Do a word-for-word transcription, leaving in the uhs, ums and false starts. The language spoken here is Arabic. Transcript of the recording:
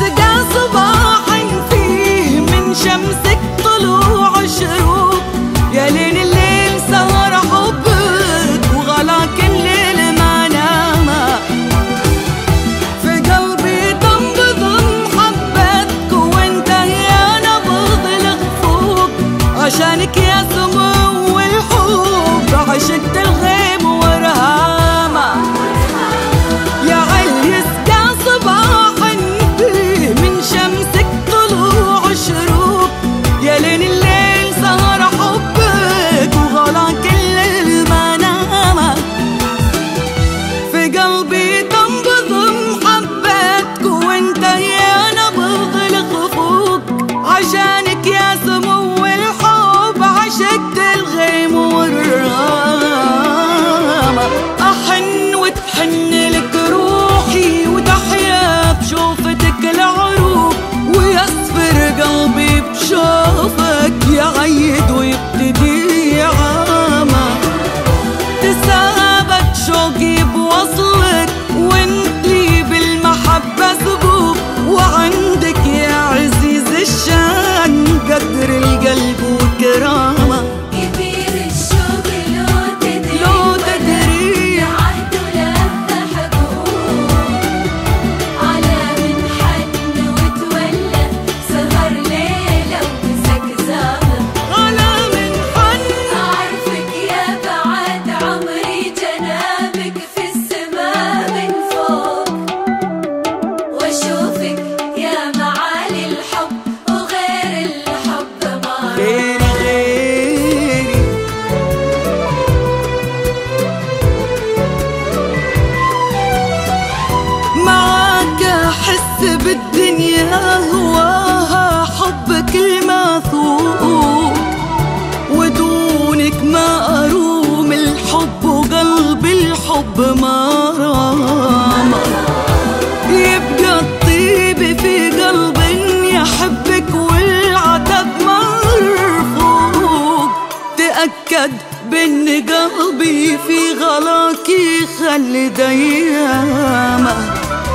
يسقى صباح فيه من شمسك طلوع شروق، يا ليل الليل سهر حبك وغلاك الليل ما نام. في قلبي تنبض محبتك وانت يا نبض الخفوق، عشانك يا سمو الحب عشقت الغيم ورهامة. يا عيل يسقى صباحا فيه من شمسك طلوع شروق، يا ليل الليل سهر حبك وغلاك الليل ما نام. في قلبي تنبض محبتك وانت يا نبض الخفوق، عشانك يا سمو الحب عشقت الغيم والرامة. أحن وتحن لك روحي وتحيا بشوفتك العروق، ويصفر قلبي بشوفك يعيد ويبتدي عامة. تسابت شوقي بوصلك وانتي بالمحبة سبوق، وعندك يا عزيز الشان قدر القلب وكرامة. كبير الشوق لو تدري لو تدري عهد ولها حقوق، على من حن وتولى سهر ليلة ومسك زهر. على من حن أعرفك يا بعد عمري جنابك في السما من فوق، واشوفك يا معالي الحب وغير الحب ما غيري غيري. معاك أحس بالدنيا هواها حبك الموثوق، ودونك ما أروم الحب وقلبي الحب ما رام. يبقى الطيب في قلب يحبك والعتب مرفوق، تأكد بإن قلبي في غلاك يخلي ديامة.